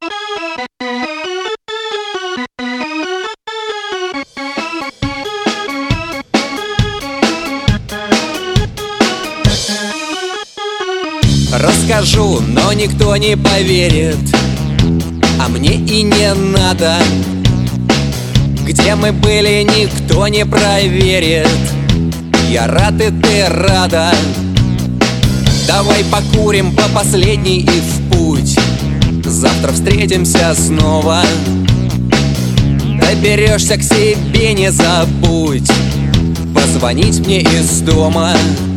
Расскажу, но никто не поверит, а мне и не надо. Где мы были, никто не проверит. Я рад, и ты рада. Давай покурим по последней и в путь. Завтра встретимся снова. Доберешься к себе, не забудь позвонить мне из дома.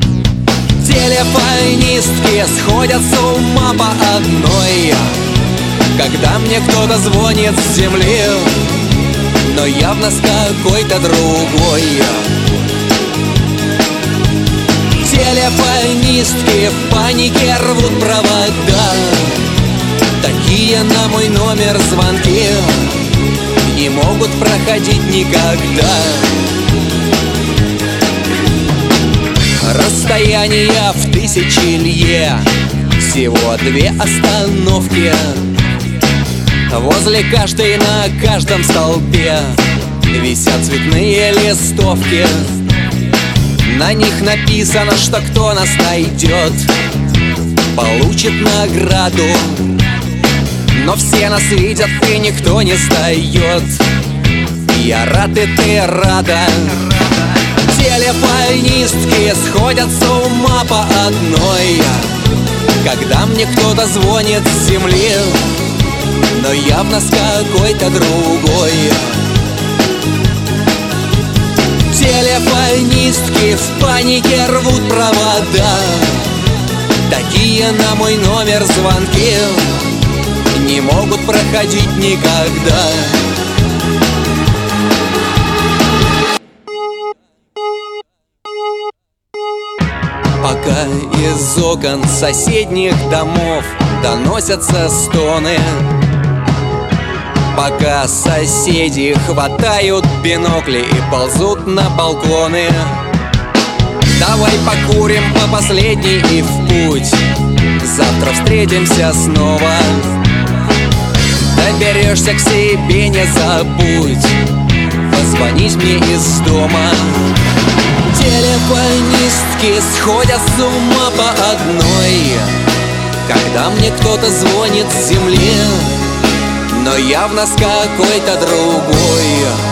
Телефонистки сходят с ума по одной, когда мне кто-то звонит с земли, но явно с какой-то другой. Телефонистки в панике рвут провода. Такие на мой номер звонки не могут проходить никогда. Расстояние в тысячи лье, всего 2 остановки. Возле каждой на каждом столбе висят цветные листовки. На них написано, что кто нас найдет, получит награду. Но все нас видят, и никто не сдает. Я рад, и ты рада. Телефонистки сходят с ума по одной, когда мне кто-то звонит с земли, но явно с какой-то другой. Телефонистки в панике рвут провода. Такие на мой номер звонки не могут проходить никогда. Пока из окон соседних домов доносятся стоны, пока соседи хватают бинокли и ползут на балконы, давай покурим по последней и в путь. Завтра встретимся снова. Доберешься к себе, не забудь позвонить мне из дома. Телефонистки сходят с ума по одной, когда мне кто-то звонит с земли, но явно с какой-то другой.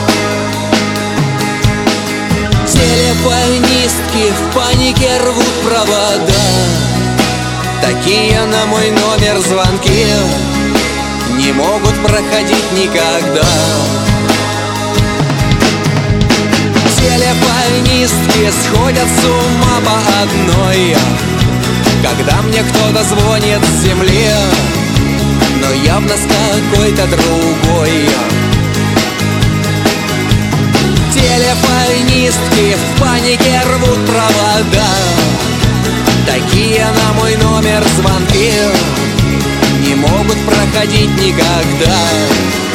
Телефонистки в панике рвут провода. Такие на мой номер звонки не могут проходить никогда. Телефонистки сходят с ума по одной, когда мне кто-то звонит с земли, но явно с какой-то другой. Телефонистки в панике рвут провода. Такие на мой номер звонки не могут проходить никогда.